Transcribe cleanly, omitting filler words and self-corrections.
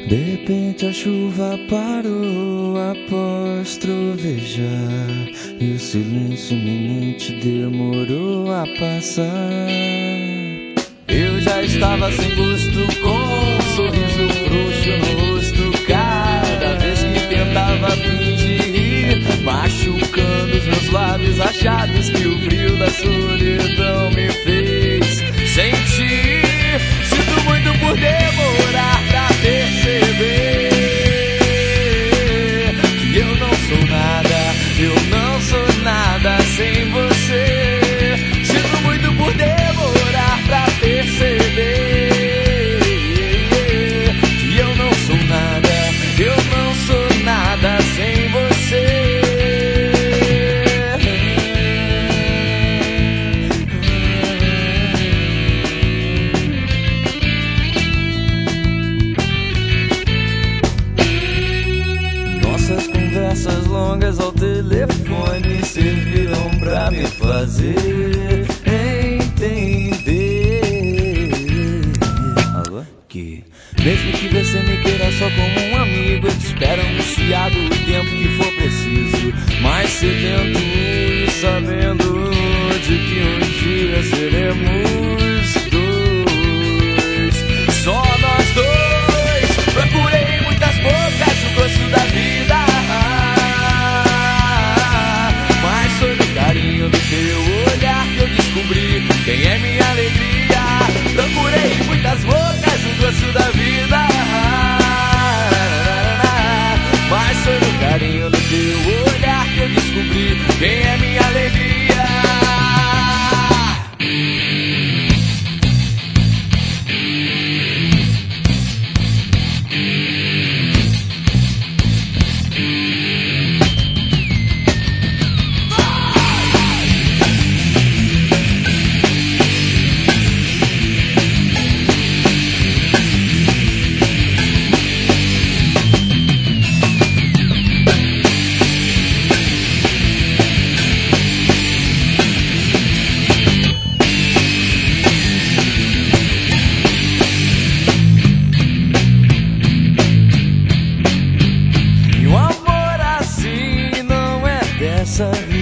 De repente a chuva parou após trovejar, e o silêncio iminente demorou a passar. Eu já estava sem gosto, com um sorriso frouxo no rosto, cada vez que tentava fingir, machucando os meus lábios achados que o frio da solidão me fez sentir. Sinto muito por demorar pra perceber que eu não sou nada sem você. Sinto muito por demorar pra perceber que eu não sou nada sem você. Nossas conversas longas ao telefone serviram pra me fazer entender. Alô? Que mesmo que você me queira só como um amigo, eu te espero angustiado o tempo que for preciso, mas sedento e sabendo de que um dia seremos dois, só nós dois. Procurei muitas bocas o gosto da vida, mas foi no carinho do teu olhar que eu descobri quem é minha alegria. Procurei muitas bocas o gosto da vida, mas foi no carinho do teu olhar que eu descobri quem é minha alegria. Essa